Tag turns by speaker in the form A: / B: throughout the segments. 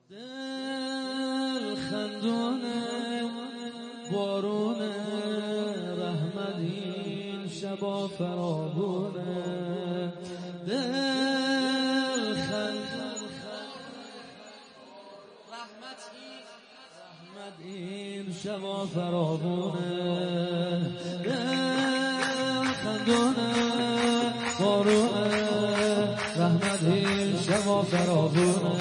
A: دل خندونه بارونه رحمت این شبا فرابونه دل خندونه رحمت این شبا فرابونه دل خندونه بارونه رحمت این شبا فرابونه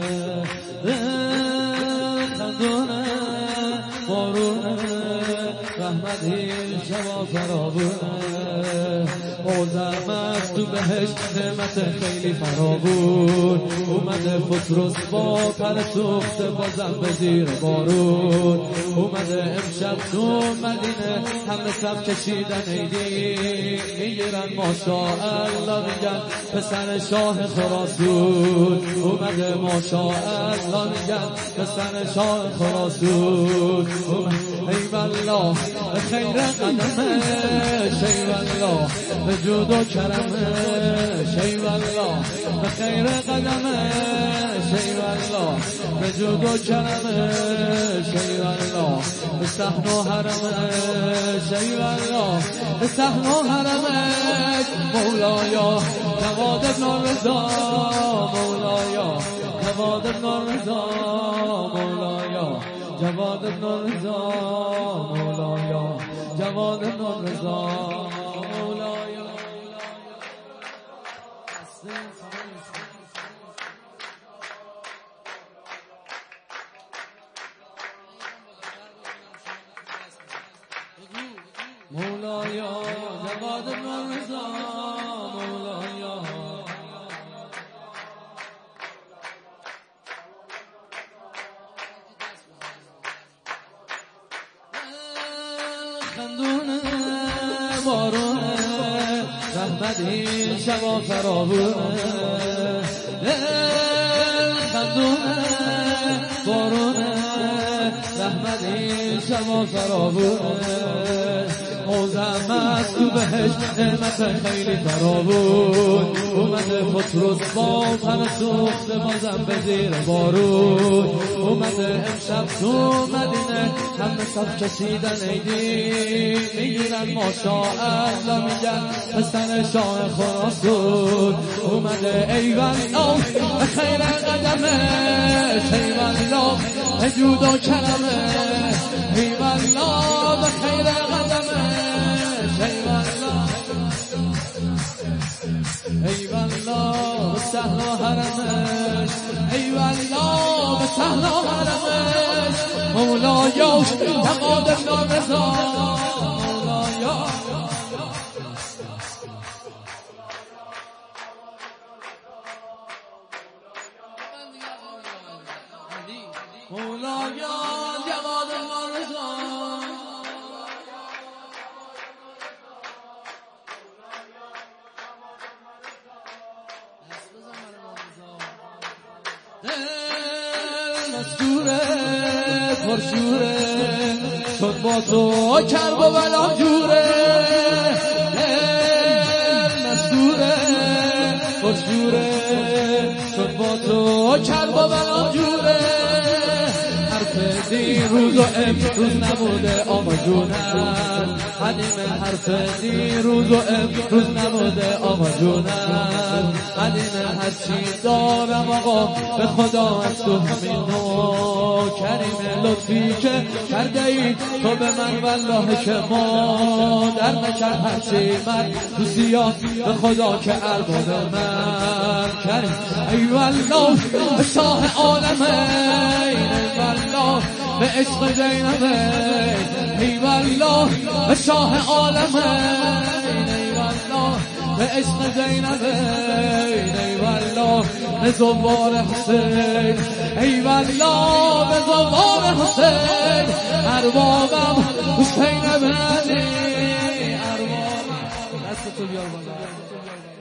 A: خندونه بارونه رحمت این شبا فرابونه زحمت تو بهشت نعمت خیلی فراوون اومده پتروس با پر سوخته بازم به زیر بارون اومده امشب تو مدینه همه صف کشیدن عیدی میگیرن ماشاءالله میگن پسر شاه خراسون اومده ماشاءالله میگن پسر شاه خراسون ای والله خیر قدمش ای والله به جود و کرمش ای والله به خیر قدمش ای والله به جود و کرمش ای والله به صحن و حرمش ای والله به صحن و حرمش مولایا جواد ابن رضا مولایا جواد ابن رضا مولایا جواد ابن رضا مولایا جواد ابن رضا مولایا مولایا جواد ابن رضا مولایا خندونه بارونه رحمت این شبا فراوونه خندونه بارونه رحمت این شبا فراوونه زحمت تو بهشت نعمت خیلی فراوون اومده پتروس با پر سوخته بازم به زیر بارون اومده امشب تو مدینه همه صف کشیدن عیدی میگیرن ماشاءالله میگن پسر شاه خراسون اومده ای والله به خیر قدمش ای والله به جود و کرمش ای والله به خیر قدمش ای والله ای والله به صحن و حرمش ای والله به صحن و حرمش مولایا جواد ابن رضا مولایا مولایا جواد ابن رضا دل مستوره پرشوره شد با تو کرب و بلا جوره دل مستوره پرشوره شد با تو کرب و بلا جوره حرف دیروز و امروز نبوده آقا جونم حدیم حرف دیروز و امروز نبوده آقا جونم حدیم هرچی دارم آقا به خدا از تو همین نوع کریم لطفی که کرده ای تو به من والله که ما در نکرد هرچی من دوستیات به خدا که ارباب من کریم ای والله شاه عالمه ای والله به عشق زینبه ای والله به شاه عالمه ای والله به عشق زینبه ای والله به زوار حسین ای والله به زوار حسین اربابم حسین بنی اربابم دستتو بیار بالا